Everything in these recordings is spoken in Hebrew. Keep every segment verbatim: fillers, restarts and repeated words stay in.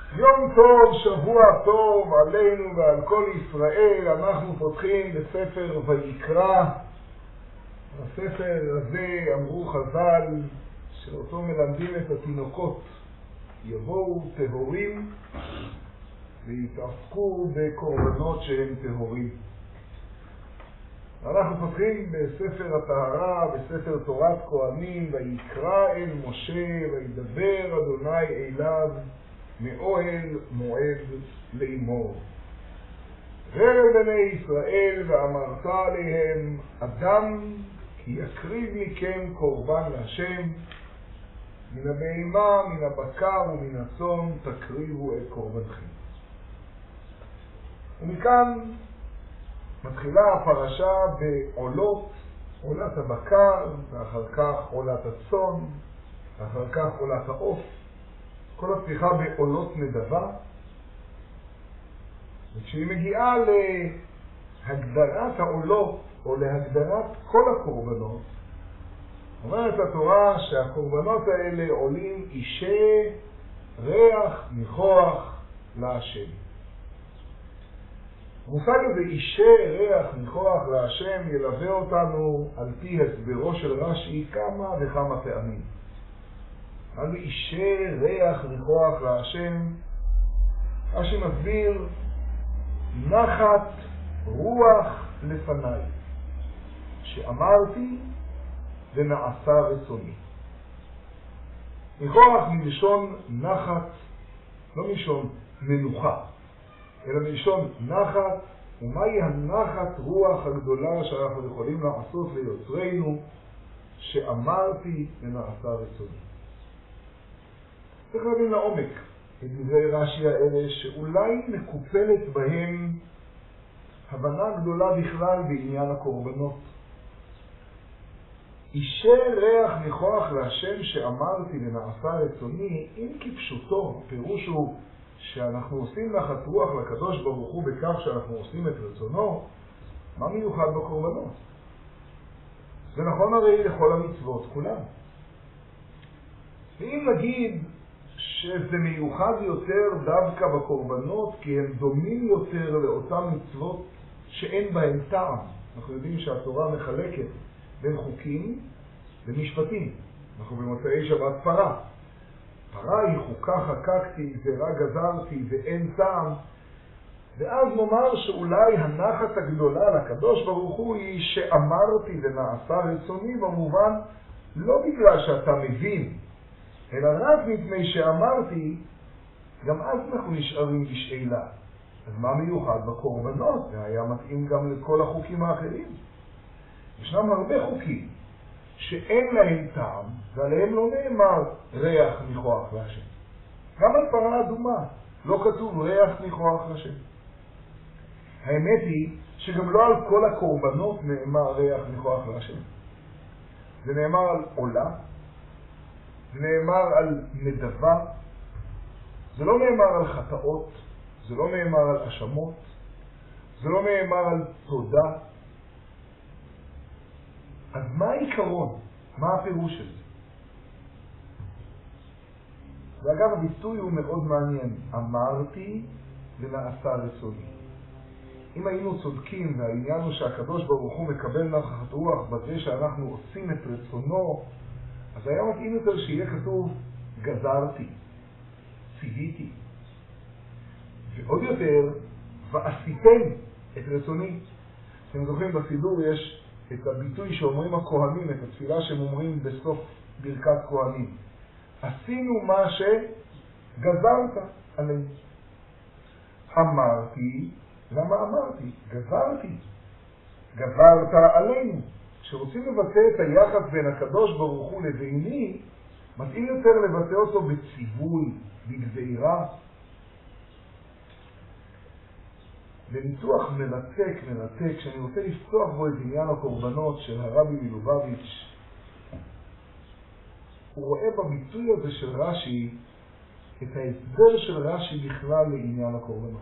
יום טוב, שבוע טוב עלינו ועל כל ישראל. אנחנו פותחים בספר ויקרא. הספר הזה, אמרו חז"ל, שאותו מלמדים את התינוקות. יבואו טהורים ויתעסקו בקורבנות שהם טהורים. אנחנו פותחים בספר הטהרה, בספר תורת כהנים, ויקרא אל משה וידבר אדוני אליו מאוהל מועד לאמור. ראה בני ישראל ואמרת עליהם, אדם כי יקריב מכם קורבן להשם, מן הבהמה, מן הבקר ומן הצאן תקריבו את קורבנכם. ומכאן מתחילה הפרשה בעולות, עולת הבקר, ואחר כך עולת הצאן, ואחר כך עולת העוף. כל הפתיחה בעולות נדבה. וכשהיא מגיעה להגדרת העולות, או להגדרת כל הקורבנות, אומרת התורה שהקורבנות האלה עולים אישי ריח ניחוח להשם. המושג הזה אישי ריח ניחוח להשם ילווה אותנו על פי הסברו של רש"י כמה וכמה פעמים. על אישי ריח ניחוח להשם, רש"י מסביר נחת רוח לפניי, שאמרתי ונעשה רצוני. ניחוח מלשון נחת, לא מלשון מנוחה, אלא מלשון נחת. ומהי הנחת רוח הגדולה שאנחנו יכולים לעשות ליוצרנו, שאמרתי ונעשה רצוני. צריך להבין לעומק את דברי רש"י האלה, שאולי מקופלת בהם הבנה גדולה בכלל בעניין הקורבנות. אישי ריח ניחוח להשם שאמרתי ונעשה רצוני, אם כפשוטו, פירוש הוא שאנחנו עושים נחת רוח לקדוש ברוך הוא בכך שאנחנו עושים את רצונו. מה מיוחד בקורבנות? זה נכון הרי לכל המצוות כולם. ואם נגיד שזה מיוחד יותר דווקא בקורבנות, כי הם דומים יותר לאותן מצוות שאין בהם טעם. אנחנו יודעים שהתורה מחלקת בין חוקים ומשפטים. אנחנו במוצאי שבת פרה. פרה היא חוקה חקקתי, זרע גזרתי ואין טעם. ואז נאמר שאולי הנחת הגדולה לקדוש ברוך הוא היא שאמרתי ונעשה רצוני, במובן לא בגלל שאתה מבין, אלא רק מפני שאמרתי, גם אז אנחנו נשארים בשאלה. אז מה מיוחד בקורבנות? זה היה מתאים גם לכל החוקים האחרים. ישנם הרבה חוקים שאין להם טעם, ועליהם לא נאמר ריח ניחוח להשם. גם על פרה אדומה לא כתוב ריח ניחוח להשם. האמת היא שגם לא על כל הקורבנות נאמר ריח ניחוח להשם. זה נאמר על עולה, זה נאמר על נדבה, זה לא נאמר על חטאות, זה לא נאמר על אשמות, זה לא נאמר על תודה. אז מה העיקרון? מה הפירוש של זה? ואגב, הביטוי הוא מאוד מעניין. אמרתי ונעשה רצוני. אם היינו צודקים והעניין הוא שהקדוש ברוך הוא מקבל נחת רוח בזה שאנחנו עושים את רצונו, אז היה מתאים יותר שיהיה כתוב גזרתי, ציוויתי. ועוד יותר, ועשיתם את רצוני. אתם זוכרים, בסידור יש את הביטוי שאומרים הכהנים, את התפילה שהם אומרים בסוף ברכת כהנים. עשינו מה שגזרת עלינו. אמרתי, למה אמרתי? גזרתי. גזרת עלינו. כשרוצים לבטא את היחס בין הקדוש ברוך הוא לביני, מתאים יותר לבטא אותו בציווי, בגזירה. בניתוח מרתק, מרתק, שאני רוצה לפתוח בו את עניין הקורבנות של הרבי מלובביץ', הוא רואה בביטוי הזה של רש"י את ההסבר של רש"י בכלל לעניין הקורבנות.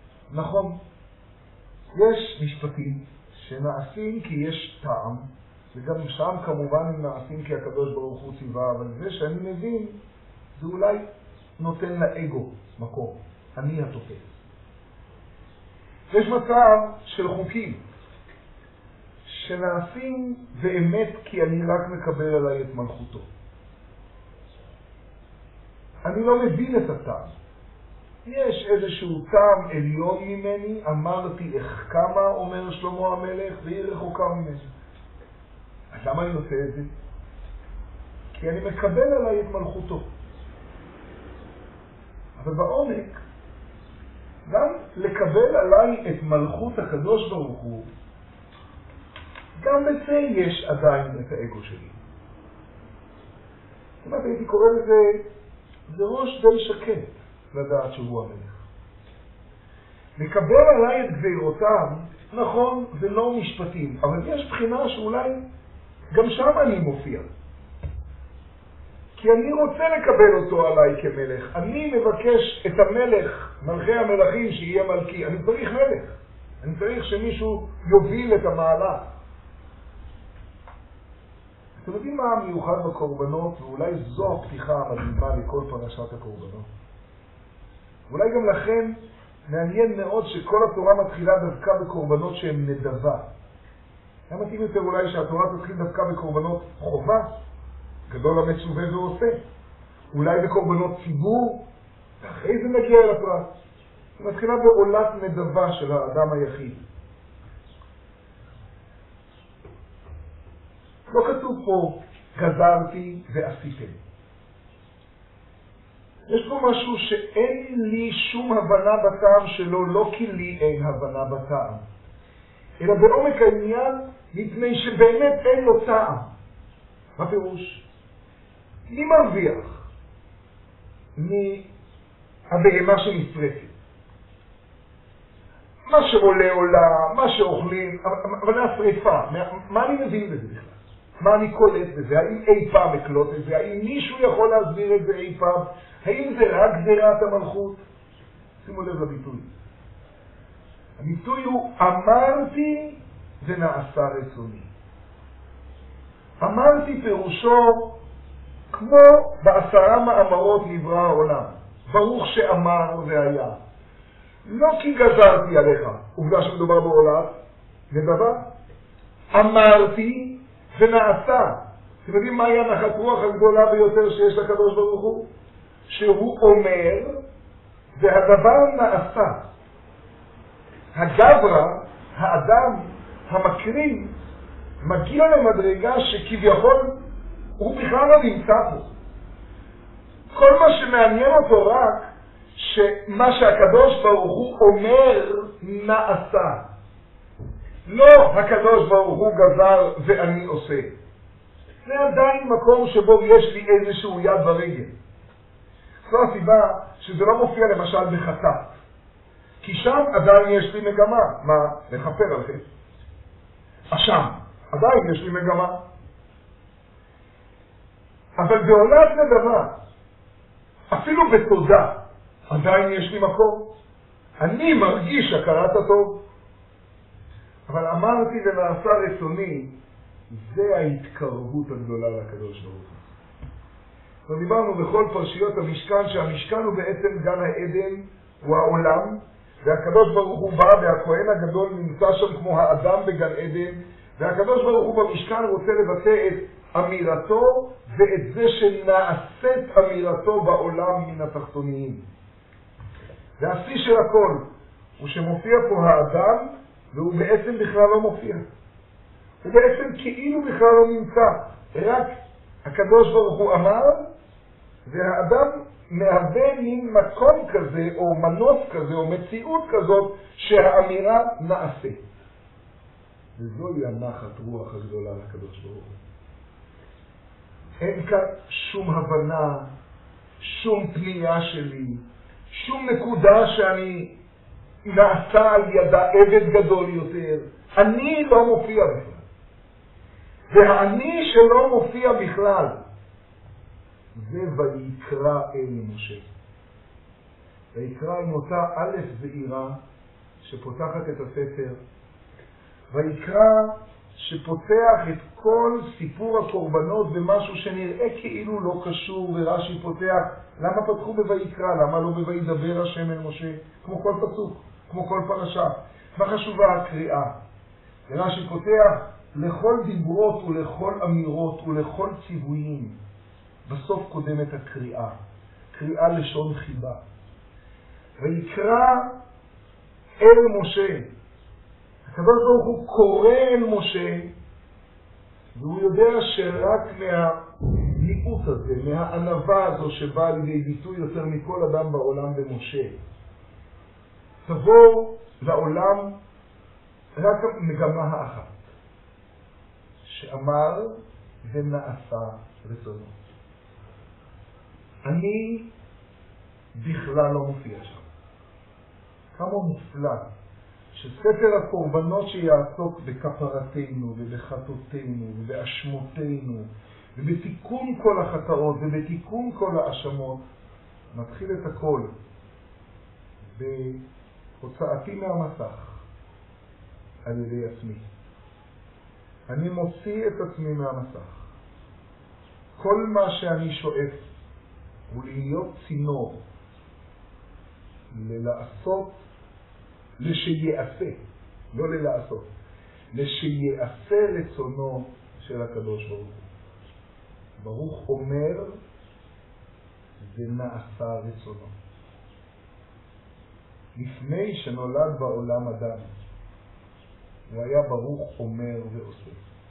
נכון, יש משפטים שנעשים כי יש טעם, וגם שם כמובן הם נעשים כי הקדוש ברוך הוא ציווה, אבל זה שאני מבין, זה אולי נותן לאגו מקום. אני התופס. יש מצב של חוקים שנעשים באמת כי אני רק מקבל עליי את מלכותו. אני לא מבין את הטעם. יש איזשהו טעם עליון ממני, אמרתי איך כמה, אומר שלמה המלך, והיא רחוקה ממני. אז למה אני עושה את זה? כי אני מקבל עליי את מלכותו. אבל בעומק, גם לקבל עליי את מלכות הקדוש ברוך הוא, גם בזה יש עדיין את האגו שלי. כמעט הייתי קורא לזה, זה ראש די שקט לדעת שהוא המלך. לקבל עליי את גזירותיו, נכון, זה לא משפטים, אבל יש בחינה שאולי גם שם אני מופיע. כי אני רוצה לקבל אותו עליי כמלך. אני מבקש את המלך, מלכי המלכים, שיהיה מלכי. אני צריך מלך. אני צריך שמישהו יוביל את המעלה. אתם יודעים מה המיוחד בקורבנות, ואולי זו הפתיחה המדהימה לכל פרשת הקורבנות. ואולי גם לכם מעניין מאוד שכל התורה מתחילה דווקא בקורבנות שהן נדבה. היה מתאים יותר אולי שהתורה תתחיל דווקא בקורבנות חובה, גדול המצווה ועושה. אולי בקורבנות ציבור, ואחרי זה נגיע אל הפרט. היא מתחילה בעולת נדבה של האדם היחיד. לא כתוב פה, גזרתי ועשיתם. יש פה משהו שאין לי שום הבנה בטעם שלו, לא כי לי אין הבנה בטעם, אלא בעומק העניין, מפני שבאמת אין לו טעם. מה פירוש? מי מרוויח מהבהמה שנשרפת? מה שעולה עולה, מה שאוכלים, אבל השריפה, מה אני מבין בזה בכלל? מה אני קולט בזה? האם אי פעם אקלוט את זה? האם מישהו יכול להסביר את זה אי פעם? האם זה רק גזירת המלכות? שימו לב לביטוי. הביטוי הוא אמרתי ונעשה רצוני. אמרתי פירושו כמו בעשרה מאמרות נברא העולם. ברוך שאמר והיה. לא כי גזרתי עליך, עובדה שמדובר בעולם, זה דבר. אמרתי ונעשה. אתם יודעים מהי הנחת רוח הגדולה ביותר שיש לקדוש ברוך הוא? שהוא אומר והדבר נעשה. הגברה, האדם המקרים, מגיע למדרגה שכביכול הוא בכלל לא נמצא פה. כל מה שמעניין אותו רק שמה שהקדוש ברוך הוא אומר נעשה. לא הקדוש ברוך הוא גזר ואני עושה. זה עדיין מקום שבו יש לי איזשהו יד ברגל. זו הסיבה שזה לא מופיע למשל בחטאת. כי שם עדיין יש לי מגמה. מה? לחפר על חטא. אשם. עדיין יש לי מגמה. אבל בעולת נדבה, אפילו בתודה, עדיין יש לי מקום. אני מרגיש הכרת הטוב. אבל אמרתי ונעשה רצוני, זה ההתקרבות הגדולה לקדוש ברוך הוא. ודיברנו בכל פרשיות המשכן, שהמשכן הוא בעצם גן העדן, הוא העולם, והקדוש ברוך הוא בא, והכהן הגדול נמצא שם כמו האדם בגן עדן, והקדוש ברוך הוא במשכן רוצה לבטא את אמירתו, ואת זה שנעשית אמירתו בעולם מן התחתוניים. והשיא של הכל הוא שמופיע פה האדם, והוא בעצם בכלל לא מופיע. הוא בעצם כאילו בכלל לא נמצא. רק הקדוש ברוך הוא אמר, והאדם מהווה מין מקום כזה, או מנוס כזה, או מציאות כזאת, שהאמירה נעשה. וזוהי הנחת רוח הגדולה לקדוש ברוך הוא. אין כאן שום הבנה, שום פנייה שלי, שום נקודה שאני נעשה על ידה עבד גדול יותר. אני לא מופיע בכלל. והאני שלא מופיע בכלל, זה ויקרא אל משה. ויקרא עם אותה א' זעירה שפותחת את הספר. ויקרא שפותח את כל סיפור הקורבנות במשהו שנראה כאילו לא קשור, ורש"י פותח, למה פתחו בויקרא, למה לא בוידבר השם אל משה, כמו כל פסוק, כמו כל פרשה. מה חשובה הקריאה? ורש"י פותח, לכל דיברות ולכל אמירות ולכל ציוויים, בסוף קודמת הקריאה, קריאה לשון חיבה. ויקרא אל משה, הקדוש ברוך הוא קורא אל משה, והוא יודע שרק מהמיעוט הזה, מהענווה הזו שבאה לידי ביטוי יותר מכל אדם בעולם במשה, תבוא לעולם רק המגמה האחת, שאמר ונעשה רצונו. אני בכלל לא מופיע שם. כמה מופלא שספר הקורבנות שיעסוק בכפרתנו ובחטאותינו ובאשמותינו ובתיקון כל החטאות ובתיקון כל האשמות, מתחיל את הכל בהוצאתי מהמסך על ידי עצמי. אני מוציא את עצמי מהמסך. כל מה שאני שואף הוא להיות צינור ללעשות, לשיעשה, לא ללעשות, לשיעשה רצונו של הקדוש ברוך הוא. ברוך אומר ונעשה רצונו. לפני שנולד בעולם אדם, הוא היה ברוך אומר ועושה.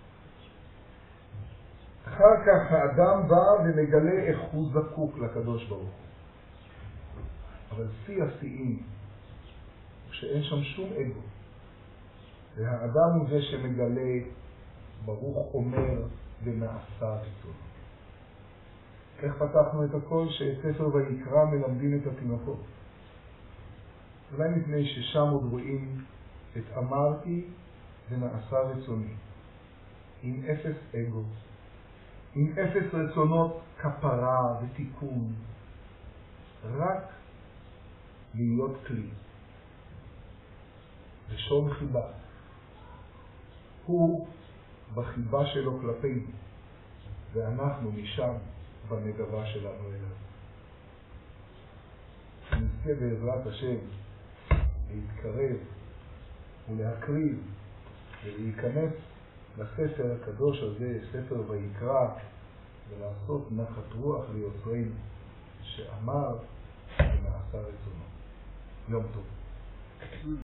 אחר כך האדם בא ומגלה איך הוא זקוק לקדוש ברוך הוא. אבל שיא השיאים, שאין שם שום אגו. והאדם הוא זה שמגלה ברוך אומר ונעשה רצונו. איך פתחנו את הכל? שאת ספר ויקרא מלמדים את התינוקות. אולי מפני ששם עוד רואים את אמרתי ונעשה רצוני. עם אפס אגו. עם אפס רצונות כפרה ותיקון. רק להיות כלי. לשון חיבה. הוא בחיבה שלו כלפינו, ואנחנו משם בנגבה שלנו אליו. נזכה בעזרת השם להתקרב ולהקריב ולהיכנס לספר הקדוש הזה, ספר ויקרא, ולעשות נחת רוח ליוצרנו, שאמר ונעשה רצונו. יום טוב.